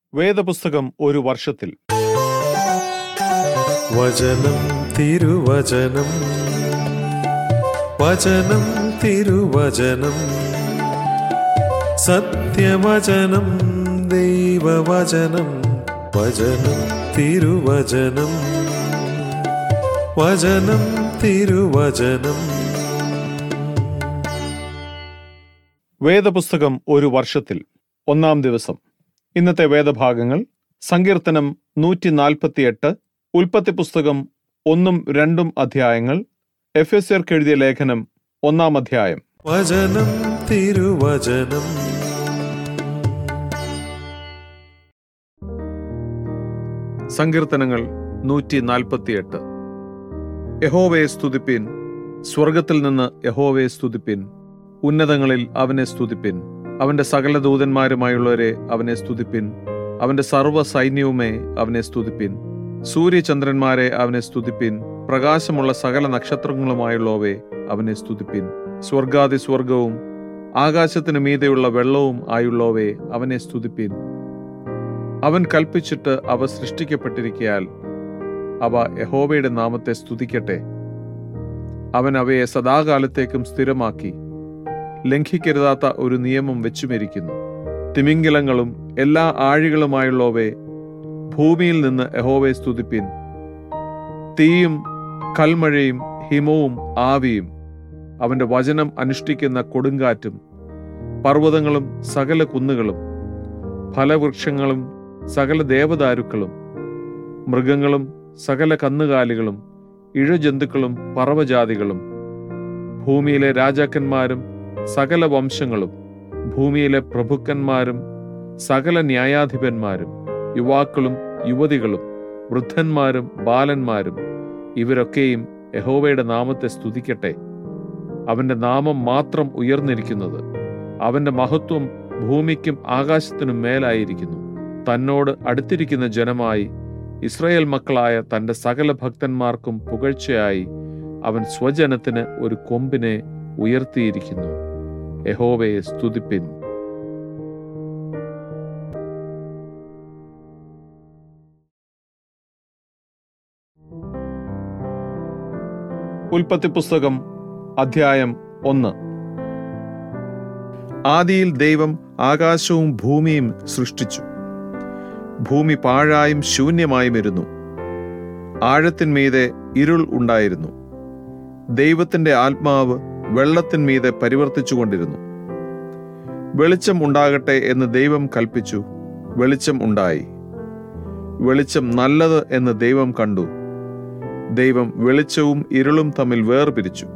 വേദപുസ്തകം ഒരു വർഷത്തിൽ. വചനം തിരുവചനം, വചനം തിരുവചനം, സത്യവചനം ദൈവവചനം, വചനം തിരുവചനം, വചനം തിരുവചനം. വേദപുസ്തകം ഒരു വർഷത്തിൽ. ഒന്നാം ദിവസം. ഇന്നത്തെ വേദഭാഗങ്ങൾ: സങ്കീർത്തനം 148, ഉൽപ്പത്തി പുസ്തകം 1-2 അധ്യായങ്ങൾ, എഫെസ്യർക്ക് എഴുതിയ ലേഖനം 1 അധ്യായം. വചനം തിരുവചനം. സങ്കീർത്തനങ്ങൾ 148. യഹോവയെ സ്തുതിപ്പിൻ, സ്വർഗത്തിൽ നിന്ന് യഹോവയെ സ്തുതിപ്പിൻ, ഉന്നതങ്ങളിൽ അവനെ സ്തുതിപ്പിൻ. അവന്റെ സകല ദൂതന്മാരുമായുള്ളവരെ അവനെ സ്തുതിപ്പിൻ, അവന്റെ സർവ്വ സൈന്യവുമേ അവനെ സ്തുതിപ്പിൻ. സൂര്യചന്ദ്രന്മാരെ അവനെ സ്തുതിപ്പിൻ, പ്രകാശമുള്ള സകല നക്ഷത്രങ്ങളുമായുള്ളവയെ അവനെ സ്തുതിപ്പിൻ. സ്വർഗാതിസ്വർഗവും ആകാശത്തിനു മീതെയുള്ള വെള്ളവും ആയുള്ളവയെ അവനെ സ്തുതിപ്പിൻ. അവൻ കൽപ്പിച്ചിട്ട് അവ സൃഷ്ടിക്കപ്പെട്ടിരിക്കയാൽ അവ യഹോവയുടെ നാമത്തെ സ്തുതിക്കട്ടെ. അവൻ അവയെ സദാകാലത്തേക്കും സ്ഥിരമാക്കി ലംഘിക്കരുതാത്ത ഒരു നിയമം വെച്ചുമിരിക്കുന്നു. തിമിംഗലങ്ങളും എല്ലാ ആഴികളുമായുള്ളവയെ ഭൂമിയിൽ നിന്ന് യഹോവയെ സ്തുതിപ്പിൻ. തീയും കൽമഴയും ഹിമവും ആവിയും അവന്റെ വചനം അനുഷ്ഠിക്കുന്ന കൊടുങ്കാറ്റും പർവ്വതങ്ങളും സകല കുന്നുകളും ഫലവൃക്ഷങ്ങളും സകല ദേവദാരുക്കളും മൃഗങ്ങളും സകല കന്നുകാലികളും ഇഴജന്തുക്കളും പറവജാതികളും ഭൂമിയിലെ രാജാക്കന്മാരും സകല വംശങ്ങളും ഭൂമിയിലെ പ്രഭുക്കന്മാരും സകല ന്യായാധിപന്മാരും യുവാക്കളും യുവതികളും വൃദ്ധന്മാരും ബാലന്മാരും ഇവരൊക്കെയും യഹോവയുടെ നാമത്തെ സ്തുതിക്കട്ടെ. അവന്റെ നാമം മാത്രം ഉയർന്നിരിക്കുന്നത്, അവന്റെ മഹത്വം ഭൂമിക്കും ആകാശത്തിനും മേലായിരിക്കുന്നു. തന്നോട് അടുത്തിരിക്കുന്ന ജനമായി ഇസ്രായേൽ മക്കളായ തന്റെ സകല ഭക്തന്മാർക്കും പുകഴ്ചയായി അവൻ സ്വജനത്തിന് ഒരു കൊമ്പിനെ ഉയർത്തിയിരിക്കുന്നു. യഹോവയെ സ്തുതിപ്പിൻ. ഉൽപ്പത്തി പുസ്തകം അധ്യായം 1. ആദിയിൽ ദൈവം ആകാശവും ഭൂമിയും സൃഷ്ടിച്ചു. ഭൂമി പാഴായും ശൂന്യമായും ഇരുന്നു. ആഴത്തിന്മീതെ ഇരുൾ ഉണ്ടായിരുന്നു. ദൈവത്തിന്റെ ആത്മാവ് വെള്ളത്തിന്മീതെ പരിവർത്തിച്ചുകൊണ്ടിരുന്നു. വെളിച്ചം ഉണ്ടാകട്ടെ എന്ന് ദൈവം കൽപ്പിച്ചു. വെളിച്ചം ഉണ്ടായി. വെളിച്ചം നല്ലത് എന്ന് ദൈവം കണ്ടു. ദൈവം വെളിച്ചവും ഇരുളും തമ്മിൽ വേർപിരിച്ചു.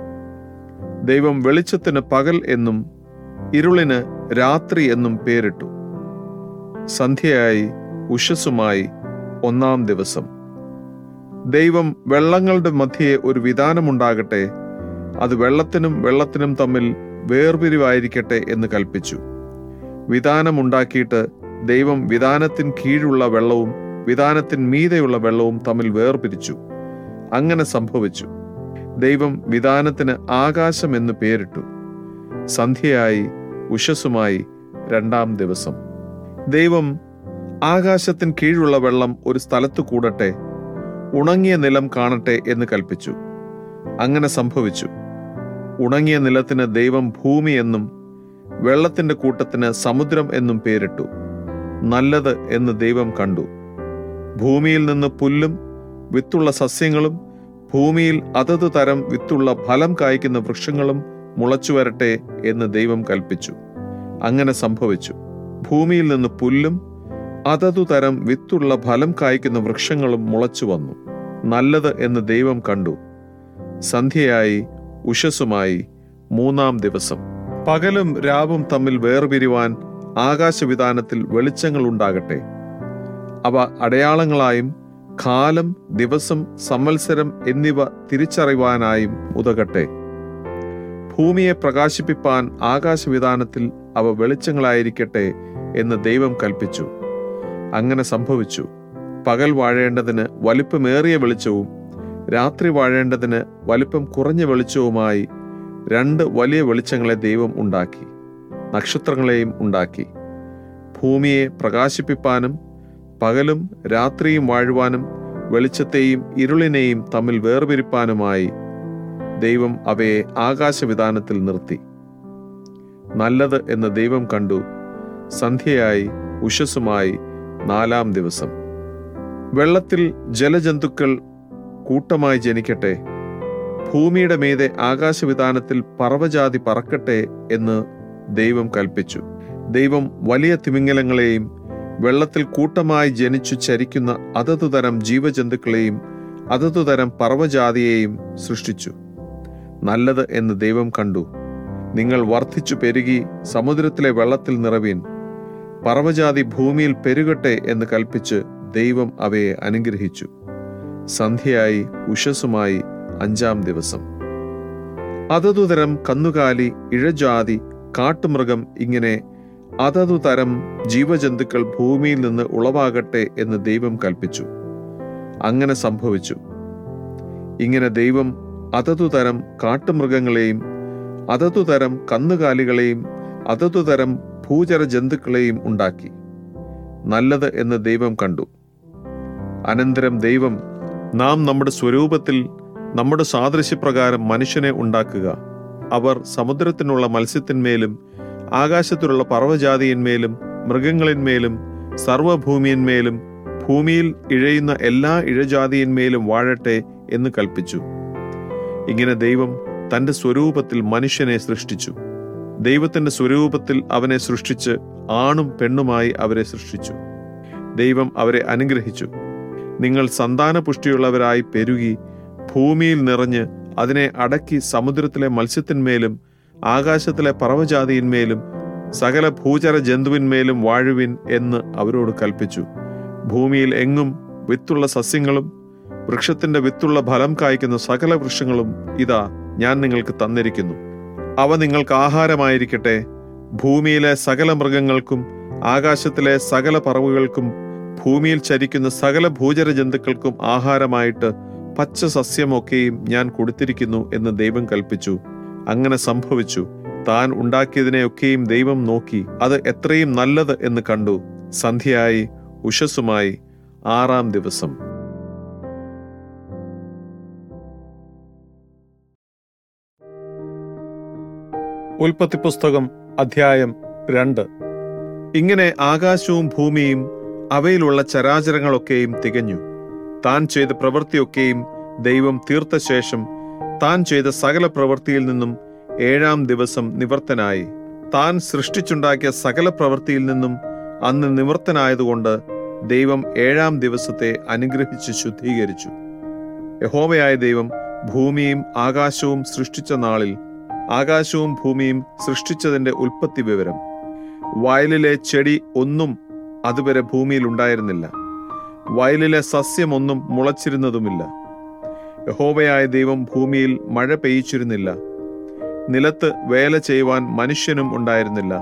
ദൈവം വെളിച്ചത്തിന് പകൽ എന്നും ഇരുളിന് രാത്രി എന്നും പേരിട്ടു. സന്ധ്യയായി ഉഷസ്സുമായി 1-ാം ദിവസം. ദൈവം വെള്ളങ്ങളുടെ മധ്യേ ഒരു വിതാനമുണ്ടാകട്ടെ, അത് വെള്ളത്തിനും വെള്ളത്തിനും തമ്മിൽ വേർപിരിവായിരിക്കട്ടെ എന്ന് കൽപ്പിച്ചു. വിതാനമുണ്ടാക്കിയിട്ട് ദൈവം വിതാനത്തിൻ കീഴുള്ള വെള്ളവും വിതാനത്തിൻ മീതെയുള്ള വെള്ളവും തമ്മിൽ വേർപിരിച്ചു. അങ്ങനെ സംഭവിച്ചു. ദൈവം വിതാനത്തിന് ആകാശം എന്ന് പേരിട്ടു. സന്ധ്യയായി ഉഷസ്സുമായി 2-ാം ദിവസം. ദൈവം ആകാശത്തിൻ കീഴുള്ള വെള്ളം ഒരു സ്ഥലത്ത് കൂടട്ടെ, ഉണങ്ങിയ നിലം കാണട്ടെ എന്ന് കൽപ്പിച്ചു. അങ്ങനെ സംഭവിച്ചു. ഉണങ്ങിയ നിലത്തിന് ദൈവം ഭൂമി എന്നും വെള്ളത്തിന്റെ കൂട്ടത്തിന് സമുദ്രം എന്നും പേരിട്ടു. നല്ലത് എന്ന് ദൈവം കണ്ടു. ഭൂമിയിൽ നിന്ന് പുല്ലും വിത്തുള്ള സസ്യങ്ങളും ഭൂമിയിൽ അതത് തരം വിത്തുള്ള ഫലം കായ്ക്കുന്ന വൃക്ഷങ്ങളും മുളച്ചു വരട്ടെ എന്ന് ദൈവം കൽപ്പിച്ചു. അങ്ങനെ സംഭവിച്ചു. ഭൂമിയിൽ നിന്ന് പുല്ലും അതതു തരം വിത്തുള്ള ഫലം കായ്ക്കുന്ന വൃക്ഷങ്ങളും മുളച്ചു വന്നു. നല്ലത് എന്ന് ദൈവം കണ്ടു. സന്ധ്യയായി ഉഷസ്സുമായി 3-ാം ദിവസം. പകലും രാവും തമ്മിൽ വേർപിരിവാൻ ആകാശവിതാനത്തിൽ വെളിച്ചങ്ങൾ ഉണ്ടാകട്ടെ. അവ അടയാളങ്ങളായും കാലം, ദിവസം, സംവത്സരം എന്നിവ തിരിച്ചറിവാനായും ഉതകട്ടെ. ഭൂമിയെ പ്രകാശിപ്പിപ്പാൻ ആകാശവിതാനത്തിൽ അവ വെളിച്ചങ്ങളായിരിക്കട്ടെ എന്ന് ദൈവം കൽപ്പിച്ചു. അങ്ങനെ സംഭവിച്ചു. പകൽ വാഴേണ്ടതിന് വലിപ്പമേറിയ വെളിച്ചവും രാത്രി വാഴേണ്ടതിന് വലിപ്പം കുറഞ്ഞ വെളിച്ചവുമായി 2 വലിയ വെളിച്ചങ്ങളെ ദൈവം ഉണ്ടാക്കി. നക്ഷത്രങ്ങളെയും ഉണ്ടാക്കി. ഭൂമിയെ പ്രകാശിപ്പിപ്പാനും പകലും രാത്രിയും വാഴുവാനും വെളിച്ചത്തെയും ഇരുളിനെയും തമ്മിൽ വേർപിരിപ്പാനുമായി ദൈവം അവയെ ആകാശവിതാനത്തിൽ നിർത്തി. നല്ലത് എന്ന് ദൈവം കണ്ടു. സന്ധ്യയായി ഉഷസ്സുമായി 4-ാം ദിവസം. വെള്ളത്തിൽ ജലജന്തുക്കൾ കൂട്ടമായി ജനിക്കട്ടെ, ഭൂമിയുടെ മീതെ ആകാശവിതാനത്തിൽ പറവജാതി പറക്കട്ടെ എന്ന് ദൈവം കൽപ്പിച്ചു. ദൈവം വലിയ തിമിംഗലങ്ങളെയും വെള്ളത്തിൽ കൂട്ടമായി ജനിച്ചു ചരിക്കുന്ന അതതുതരം ജീവജന്തുക്കളെയും അതതുതരം പറവജാതിയെയും സൃഷ്ടിച്ചു. നല്ലത് എന്ന് ദൈവം കണ്ടു. നിങ്ങൾ വർദ്ധിച്ചു പെരുകി സമുദ്രത്തിലെ വെള്ളത്തിൽ നിറവീൻ, പറവജാതി ഭൂമിയിൽ പെരുകട്ടെ എന്ന് കൽപ്പിച്ച് ദൈവം അവയെ അനുഗ്രഹിച്ചു. സന്ധ്യയായി ഉഷസ്സുമായി 5-ാം ദിവസം. അതതുതരം കന്നുകാലി, ഇഴജാതി, കാട്ടുമൃഗം, ഇങ്ങനെ അതതുതരം ജീവജന്തുക്കൾ ഭൂമിയിൽ നിന്ന് ഉളവാകട്ടെ എന്ന് ദൈവം കൽപ്പിച്ചു. അങ്ങനെ സംഭവിച്ചു. ഇങ്ങനെ ദൈവം അതതുതരം കാട്ടുമൃഗങ്ങളെയും അതതുതരം കന്നുകാലികളെയും അതതുതരം ഭൂചര ജന്തുക്കളെയും ഉണ്ടാക്കി. നല്ലത് എന്ന് ദൈവം കണ്ടു. അനന്തരം ദൈവം, നാം നമ്മുടെ സ്വരൂപത്തിൽ നമ്മുടെ സാദൃശ്യപ്രകാരം മനുഷ്യനെ ഉണ്ടാക്കുക, അവർ സമുദ്രത്തിനുള്ള മത്സ്യത്തിന്മേലും ആകാശത്തിലുള്ള പറവജാതിയന്മേലും മൃഗങ്ങളിന്മേലും സർവഭൂമിയന്മേലും ഭൂമിയിൽ ഇഴയുന്ന എല്ലാ ഇഴജാതിയന്മേലും വാഴട്ടെ എന്ന് കൽപ്പിച്ചു. ഇങ്ങനെ ദൈവം തന്റെ സ്വരൂപത്തിൽ മനുഷ്യനെ സൃഷ്ടിച്ചു. ദൈവത്തിന്റെ സ്വരൂപത്തിൽ അവനെ സൃഷ്ടിച്ച് ആണും പെണ്ണുമായി അവരെ സൃഷ്ടിച്ചു. ദൈവം അവരെ അനുഗ്രഹിച്ചു. നിങ്ങൾ സന്താനപുഷ്ടിയുള്ളവരായി പെരുകി ഭൂമിയിൽ നിറഞ്ഞ് അതിനെ അടക്കി സമുദ്രത്തിലെ മത്സ്യത്തിന്മേലും ആകാശത്തിലെ പറവജാതിയിന്മേലും സകല ഭൂചര ജന്തുവിന്മേലും വാഴുവിൻ എന്ന് അവരോട് കൽപ്പിച്ചു. ഭൂമിയിൽ എങ്ങും വിത്തുള്ള സസ്യങ്ങളും വൃക്ഷത്തിന്റെ വിത്തുള്ള ഫലം കായ്ക്കുന്ന സകല വൃക്ഷങ്ങളും ഇതാ ഞാൻ നിങ്ങൾക്ക് തന്നിരിക്കുന്നു. അവ നിങ്ങൾക്ക് ആഹാരമായിരിക്കട്ടെ. ഭൂമിയിലെ സകല മൃഗങ്ങൾക്കും ആകാശത്തിലെ സകല പറവുകൾക്കും ഭൂമിയിൽ ചരിക്കുന്ന സകല ഭൂചര ജന്തുക്കൾക്കും ആഹാരമായിട്ട് പച്ച സസ്യമൊക്കെയും ഞാൻ കൊടുത്തിരിക്കുന്നു എന്ന് ദൈവം കൽപ്പിച്ചു. അങ്ങനെ സംഭവിച്ചു. താൻ ഉണ്ടാക്കിയതിനെയൊക്കെയും ദൈവം നോക്കി, അത് എത്രയും നല്ലത് എന്ന് കണ്ടു. സന്ധ്യയായി ഉഷസ്സുമായി 6-ാം ദിവസം. ഉൽപ്പത്തി പുസ്തകം അധ്യായം 2. ഇങ്ങനെ ആകാശവും ഭൂമിയും അവയിലുള്ള ചരാചരങ്ങളൊക്കെയും തികഞ്ഞു. താൻ ചെയ്ത പ്രവൃത്തിയൊക്കെയും ദൈവം തീർത്ത ശേഷം താൻ ചെയ്ത സകല പ്രവൃത്തിയിൽ നിന്നും 7-ാം ദിവസം നിവൃത്തനായി. താൻ സൃഷ്ടിച്ചുണ്ടാക്കിയ സകല പ്രവൃത്തിയിൽ നിന്നും അന്ന് നിവൃത്തനായതുകൊണ്ട് ദൈവം 7-ാം ദിവസത്തെ അനുഗ്രഹിച്ച് ശുദ്ധീകരിച്ചു. യഹോവയായ ദൈവം ഭൂമിയും ആകാശവും സൃഷ്ടിച്ച നാളിൽ ആകാശവും ഭൂമിയും സൃഷ്ടിച്ചതിന്റെ ഉൽപ്പത്തി വിവരം. വയലിലെ ചെടി ഒന്നും അതുവരെ ഭൂമിയിൽ ഉണ്ടായിരുന്നില്ല, വയലിലെ സസ്യമൊന്നും മുളച്ചിരുന്നതുമില്ല. യഹോവയായ ദൈവം ഭൂമിയിൽ മഴ പെയ്യിച്ചിരുന്നില്ല, നിലത്ത് വേല ചെയ്യുവാൻ മനുഷ്യനും ഉണ്ടായിരുന്നില്ല.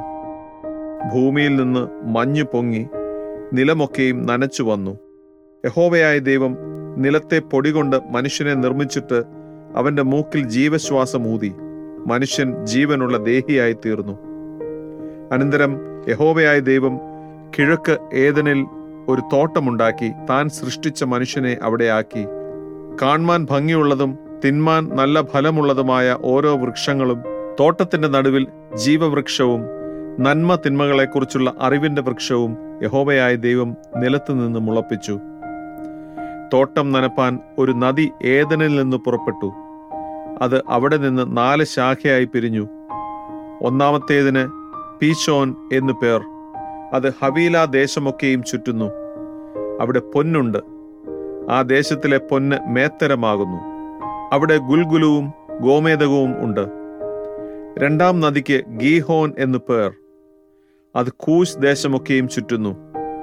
ഭൂമിയിൽ നിന്ന് മഞ്ഞു പൊങ്ങി നിലമൊക്കെയും നനച്ചു വന്നു. യഹോവയായ ദൈവം നിലത്തെ പൊടികൊണ്ട് മനുഷ്യനെ നിർമ്മിച്ചിട്ട് അവന്റെ മൂക്കിൽ ജീവശ്വാസം ഊതി മനുഷ്യൻ ജീവനുള്ള ദേഹിയായി തീർന്നു. അനന്തരം യഹോവയായ ദൈവം കിഴക്ക് ഏദനിൽ ഒരു തോട്ടമുണ്ടാക്കി താൻ സൃഷ്ടിച്ച മനുഷ്യനെ അവിടെ ആക്കി. കാൺമാൻ ഭംഗിയുള്ളതും തിന്മാൻ നല്ല ഫലമുള്ളതുമായ ഓരോ വൃക്ഷങ്ങളും തോട്ടത്തിന്റെ നടുവിൽ ജീവവൃക്ഷവും നന്മ തിന്മകളെക്കുറിച്ചുള്ള അറിവിന്റെ വൃക്ഷവും യഹോവയായ ദൈവം നിലത്തു നിന്ന് മുളപ്പിച്ചു. തോട്ടം നനപ്പാൻ ഒരു നദി ഏദനിൽ നിന്ന് പുറപ്പെട്ടു. അത് അവിടെ നിന്ന് 4 ശാഖയായി പിരിഞ്ഞു. ഒന്നാമത്തേതിന് പീശോൻ എന്നു പേർ. അത് ഹവീല ദേശമൊക്കെയും ചുറ്റുന്നു. അവിടെ പൊന്നുണ്ട്. ആ ദേശത്തിലെ പൊന്ന് മേത്തരമാകുന്നു. അവിടെ ഗുൽഗുലുവും ഗോമേതകവും ഉണ്ട്. 2-ാം നദിക്ക് ഗീഹോൻ എന്നു പേർ. അത് കൂശ് ദേശമൊക്കെയും ചുറ്റുന്നു.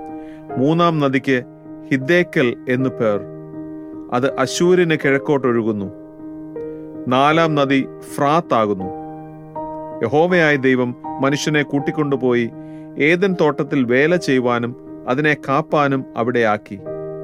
3-ാം നദിക്ക് ഹിദ്ദേക്കൽ എന്നു പേർ. അത് അശൂരിന് കിഴക്കോട്ടൊഴുകുന്നു. 4-ാം നദി ഫ്രാത്ത് ആകുന്നു. യഹോവയായ ദൈവം മനുഷ്യനെ കൂട്ടിക്കൊണ്ടുപോയി ഏദൻ തോട്ടത്തിൽ വേല ചെയ്യുവാനും അതിനെ കാപ്പാനും അവിടെ ആക്കി.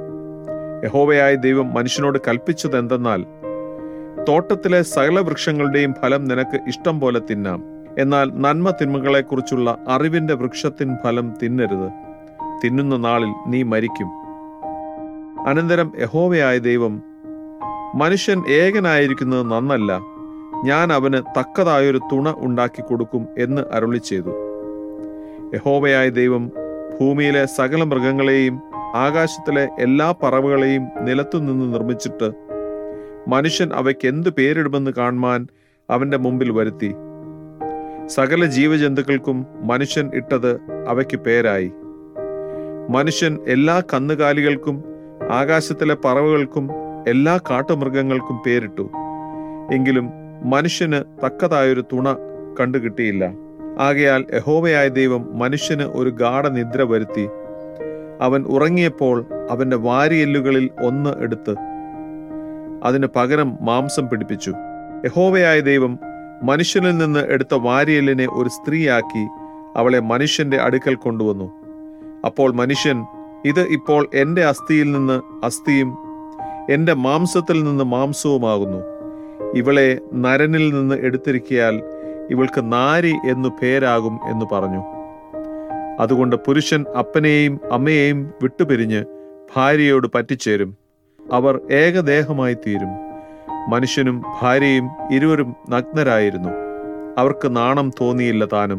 യഹോവയായ ദൈവം മനുഷ്യനോട് കൽപ്പിച്ചതെന്തെന്നാൽ, തോട്ടത്തിലെ സകല വൃക്ഷങ്ങളുടെയും ഫലം നിനക്ക് ഇഷ്ടം പോലെ തിന്നാം, എന്നാൽ നന്മ തിന്മകളെക്കുറിച്ചുള്ള അറിവിന്റെ വൃക്ഷത്തിൻ ഫലം തിന്നരുത്. തിന്നുന്ന നാളിൽ നീ മരിക്കും. അനന്തരം യഹോവയായ ദൈവം, മനുഷ്യൻ ഏകനായിരിക്കുന്നത് നന്നല്ല, ഞാൻ അവന് തക്കതായൊരു തുണ ഉണ്ടാക്കി കൊടുക്കും എന്ന് അരുളി ചെയ്തു. യഹോവയായ ദൈവം ഭൂമിയിലെ സകല മൃഗങ്ങളെയും ആകാശത്തിലെ എല്ലാ പറവകളെയും നിലത്തുനിന്ന് നിർമ്മിച്ചിട്ട് മനുഷ്യൻ അവയ്ക്ക് എന്ത് പേരിടുമെന്ന് കാണുവാൻ അവന്റെ മുമ്പിൽ വരുത്തി. സകല ജീവജന്തുക്കൾക്കും മനുഷ്യൻ ഇട്ടത് അവയ്ക്ക് പേരായി. മനുഷ്യൻ എല്ലാ കന്നുകാലികൾക്കും ആകാശത്തിലെ പറവകൾക്കും എല്ലാ കാട്ടുമൃഗങ്ങൾക്കും പേരിട്ടു. എങ്കിലും മനുഷ്യന് തക്കതായൊരു തുണ കണ്ടുകിട്ടിയില്ല. ആകയാൽ യഹോവയായ ദൈവം മനുഷ്യന് ഒരു ഗാഢനിദ്ര വരുത്തി. അവൻ ഉറങ്ങിയപ്പോൾ അവന്റെ വാരിയെല്ലുകളിൽ ഒന്ന് എടുത്ത് അതിന് പകരം മാംസം പിടിപ്പിച്ചു. യഹോവയായ ദൈവം മനുഷ്യനിൽ നിന്ന് എടുത്ത വാരിയെല്ലിനെ ഒരു സ്ത്രീയാക്കി അവളെ മനുഷ്യന്റെ അടുക്കൽ കൊണ്ടുവന്നു. അപ്പോൾ മനുഷ്യൻ, ഇത് ഇപ്പോൾ എന്റെ അസ്ഥിയിൽ നിന്ന് അസ്ഥിയും എന്റെ മാംസത്തിൽ നിന്ന് മാംസവുമാകുന്നു. ഇവളെ നരനിൽ നിന്ന് എടുത്തിരിക്കയാൽ ഇവൾക്ക് നാരി എന്നു പേരാകും എന്ന് പറഞ്ഞു. അതുകൊണ്ട് പുരുഷൻ അപ്പനെയും അമ്മയെയും വിട്ടുപിരിഞ്ഞ് ഭാര്യയോട് പറ്റിച്ചേരും, അവർ ഏകദേഹമായി തീരും. മനുഷ്യനും ഭാര്യയും ഇരുവരും നഗ്നരായിരുന്നു, അവർക്ക് നാണം തോന്നിയില്ല താനും.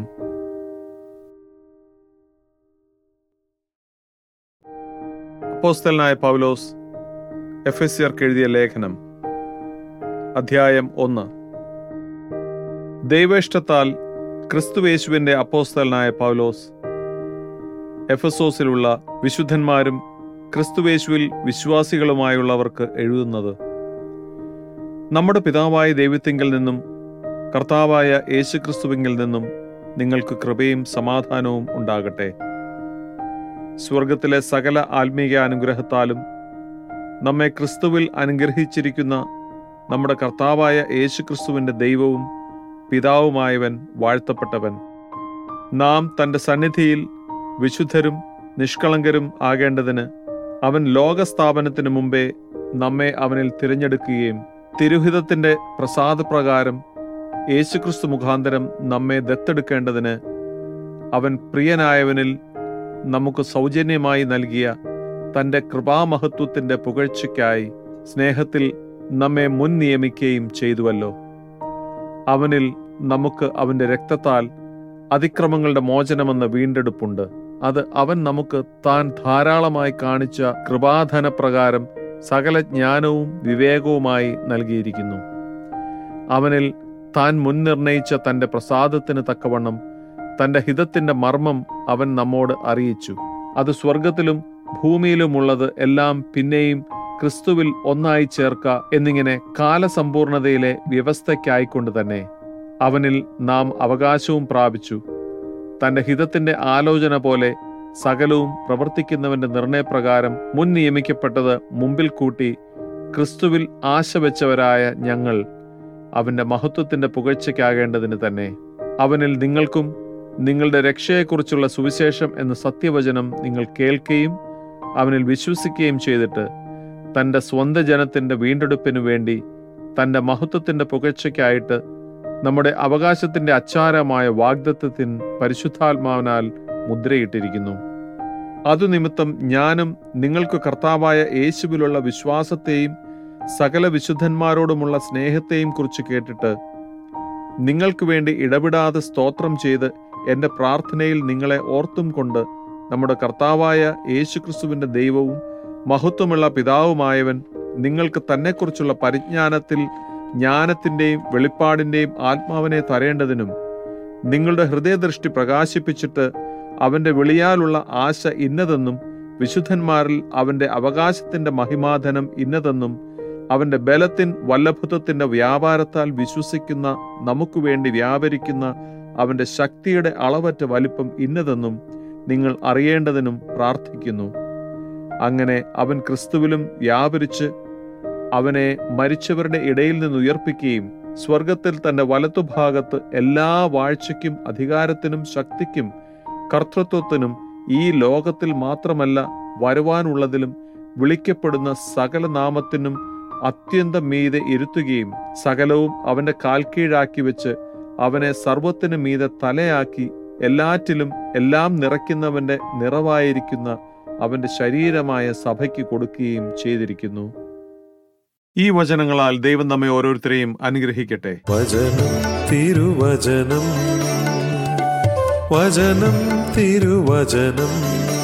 അപ്പോസ്തലനായ പൗലോസ് എഫെസ്യർക്ക് എഴുതിയ ലേഖനം, അധ്യായം 1. ദൈവേഷ്ടത്താൽ ക്രിസ്തുയേശുവിന്റെ അപ്പോസ്തലനായ പൗലോസ് എഫെസോസിലുള്ള വിശുദ്ധന്മാരും ക്രിസ്തുയേശുവിൽ വിശ്വാസികളുമായുള്ളവർക്ക് എഴുതുന്നത്: നമ്മുടെ പിതാവായ ദൈവത്തിങ്കൽ നിന്നും കർത്താവായ യേശുക്രിസ്തുവിങ്കിൽ നിന്നും നിങ്ങൾക്ക് കൃപയും സമാധാനവും ഉണ്ടാകട്ടെ. സ്വർഗത്തിലെ സകല ആത്മീയ അനുഗ്രഹത്താലും നമ്മെ ക്രിസ്തുവിൽ അനുഗ്രഹിച്ചിരിക്കുന്ന നമ്മുടെ കർത്താവായ യേശുക്രിസ്തുവിന്റെ ദൈവവും പിതാവുമായവൻ വാഴ്ത്തപ്പെട്ടവൻ. നാം തന്റെ സന്നിധിയിൽ വിശുദ്ധരും നിഷ്കളങ്കരും ആകേണ്ടതിന് അവൻ ലോകസ്ഥാപനത്തിന് മുമ്പേ നമ്മെ അവനിൽ തിരഞ്ഞെടുക്കുകയും തിരുഹിതത്തിന്റെ പ്രസാദപ്രകാരം യേശുക്രിസ്തു മുഖാന്തരം നമ്മെ ദത്തെടുക്കേണ്ടതിന് അവൻ പ്രിയനായവനിൽ നമുക്ക് സൗജന്യമായി നൽകിയ തന്റെ കൃപാമഹത്വത്തിന്റെ പുകഴ്ചയ്ക്കായി സ്നേഹത്തിൽ നമ്മെ മുൻ നിയമിക്കുകയും ചെയ്തുവല്ലോ. അവനിൽ നമുക്ക് അവന്റെ രക്തത്താൽ അതിക്രമങ്ങളുടെ മോചനമെന്ന വീണ്ടെടുപ്പുണ്ട്. അത് അവൻ നമുക്ക് താൻ ധാരാളമായി കാണിച്ച കൃപാധന പ്രകാരം സകല ജ്ഞാനവും വിവേകവുമായി നൽകിയിരിക്കുന്നു. അവനിൽ താൻ മുൻനിർണയിച്ച തന്റെ പ്രസാദത്തിന് തക്കവണ്ണം തന്റെ ഹിതത്തിന്റെ മർമ്മം അവൻ നമ്മോട് അറിയിച്ചു. അത് സ്വർഗത്തിലും ഭൂമിയിലുമുള്ളത് എല്ലാം പിന്നെയും ക്രിസ്തുവിൽ ഒന്നായി ചേർക്ക എന്നിങ്ങനെ കാലസമ്പൂർണതയിലെ വ്യവസ്ഥയ്ക്കായിക്കൊണ്ട് തന്നെ അവനിൽ നാം അവകാശവും പ്രാപിച്ചു. തന്റെ ഹിതത്തിന്റെ ആലോചന പോലെ സകലവും പ്രവർത്തിക്കുന്നവന്റെ നിർണയപ്രകാരം മുൻ നിയമിക്കപ്പെട്ടത് മുമ്പിൽ കൂട്ടി ക്രിസ്തുവിൽ ആശ വെച്ചവരായ ഞങ്ങൾ അവന്റെ മഹത്വത്തിന്റെ പുകഴ്ചയ്ക്കാകേണ്ടതിന് തന്നെ. അവനിൽ നിങ്ങൾക്കും നിങ്ങളുടെ രക്ഷയെക്കുറിച്ചുള്ള സുവിശേഷം എന്ന സത്യവചനം നിങ്ങൾ കേൾക്കുകയും അവനിൽ വിശ്വസിക്കുകയും ചെയ്തിട്ട് തന്റെ സ്വന്തം ജനത്തിന്റെ വീണ്ടെടുപ്പിനു വേണ്ടി തന്റെ മഹത്വത്തിന്റെ പുകഴ്ചയ്ക്കായിട്ട് നമ്മുടെ അവകാശത്തിന്റെ അച്ചാരമായ വാഗ്ദത്തത്തിൻ പരിശുദ്ധാത്മാവിനാൽ മുദ്രയിട്ടിരിക്കുന്നു. അതുനിമിത്തം ഞാനും നിങ്ങൾക്ക് കർത്താവായ യേശുവിലുള്ള വിശ്വാസത്തെയും സകല വിശുദ്ധന്മാരോടുമുള്ള സ്നേഹത്തെയും കുറിച്ച് കേട്ടിട്ട് നിങ്ങൾക്ക് വേണ്ടി ഇടപെടാതെ സ്തോത്രം ചെയ്ത് എന്റെ പ്രാർത്ഥനയിൽ നിങ്ങളെ ഓർത്തും കൊണ്ട് നമ്മുടെ കർത്താവായ യേശുക്രിസ്തുവിന്റെ ദൈവവും മഹത്വമുള്ള പിതാവുമായവൻ നിങ്ങൾക്ക് തന്നെക്കുറിച്ചുള്ള പരിജ്ഞാനത്തിൽ ജ്ഞാനത്തിന്റെയും വെളിപ്പാടിന്റെയും ആത്മാവിനെ തരേണ്ടതിനും നിങ്ങളുടെ ഹൃദയദൃഷ്ടി പ്രകാശിപ്പിച്ചിട്ട് അവന്റെ വിളിയാലുള്ള ആശ ഇന്നതെന്നും വിശുദ്ധന്മാരിൽ അവന്റെ അവകാശത്തിന്റെ മഹിമാധനം ഇന്നതെന്നും അവന്റെ ബലത്തിൻ വല്ലഭത്വത്തിന്റെ വ്യാപാരത്താൽ വിശ്വസിക്കുന്ന നമുക്ക് വേണ്ടി വ്യാപരിക്കുന്ന അവന്റെ ശക്തിയുടെ അളവറ്റ വലിപ്പം ഇന്നതെന്നും നിങ്ങൾ അറിയേണ്ടതിനും പ്രാർത്ഥിക്കുന്നു. അങ്ങനെ അവൻ ക്രിസ്തുവിലും വ്യാപരിച്ച് അവനെ മരിച്ചവരുടെ ഇടയിൽ നിന്ന് ഉയർപ്പിക്കുകയും സ്വർഗത്തിൽ തന്റെ വലത്തുഭാഗത്ത് എല്ലാ വാഴ്ചയ്ക്കും അധികാരത്തിനും ശക്തിക്കും കർത്തൃത്വത്തിനും ഈ ലോകത്തിൽ മാത്രമല്ല വരുവാനുള്ളതിലും വിളിക്കപ്പെടുന്ന സകല നാമത്തിനും അത്യന്തം മീതെ ഇരുത്തുകയും സകലവും അവന്റെ കാൽക്കീഴാക്കി വെച്ച് അവനെ സർവ്വത്തിനു മീതെ തലയാക്കി എല്ലാറ്റിലും എല്ലാം നിറയ്ക്കുന്നവന്റെ നിറവായിരിക്കുന്ന അവന്റെ ശരീരമായ സഭയ്ക്ക് കൊടുക്കുകയും ചെയ്തിരിക്കുന്നു. ഈ വചനങ്ങളാൽ ദൈവം നമ്മെ ഓരോരുത്തരെയും അനുഗ്രഹിക്കട്ടെ. വചനം തിരുവചനം, വചനം തിരുവചനം.